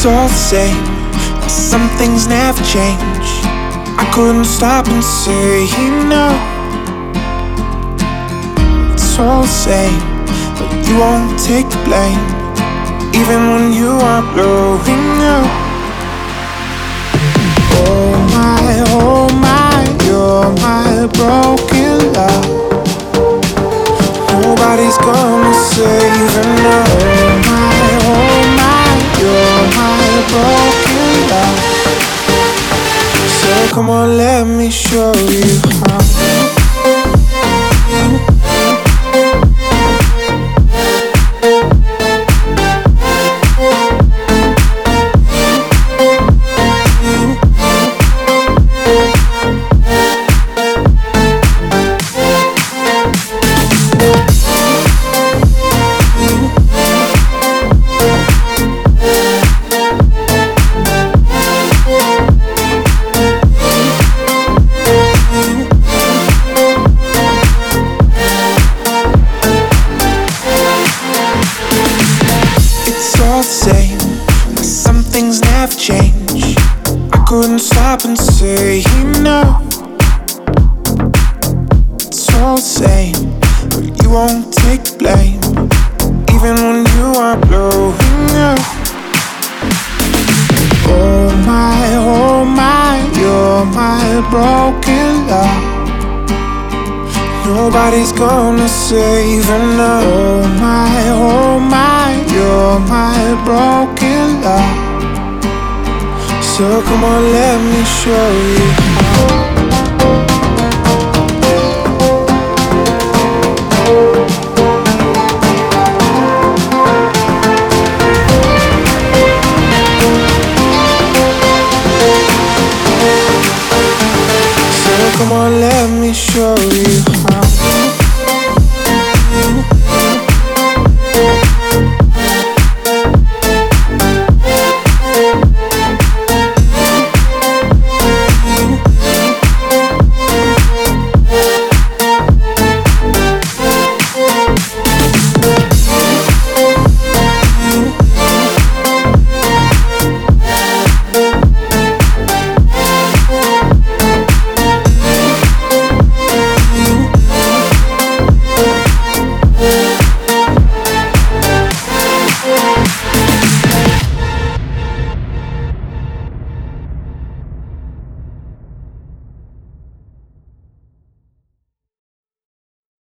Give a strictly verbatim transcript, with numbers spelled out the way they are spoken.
It's all the same, but some things never change. I couldn't stop and say no. It's all the same, but you won't take the blame, even when you are blowing up. Oh my, oh my, you're my broken love. Nobody's gonna save it now. Oh my, oh my, you're my broken love. So come on, let me show you how. Same, but some things never change. I couldn't stop and say no. It's all the same, but you won't take the blame, even when you are blowing up. Oh my, oh my, you're my broken love. Nobody's gonna save her now. Oh my, oh my, you're my broken love. So come on, let me show you how. So come on, let me show you how.